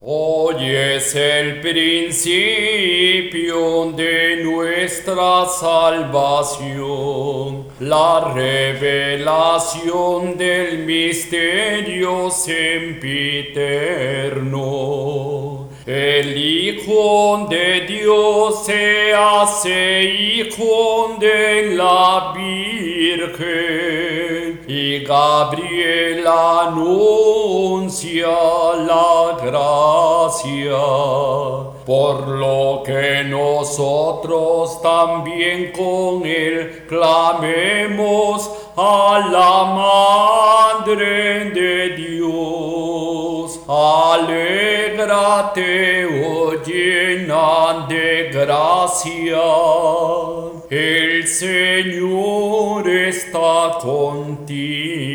Hoy es el principio de nuestra salvación, la revelación del misterio sempiterno. El Hijo de Dios se hace Hijo de la Virgen, y Gabriel anuncia la gracia, por lo que nosotros también con él clamemos a la Madre de Dios. Alégrate, oh llena de gracia, el Señor está contigo.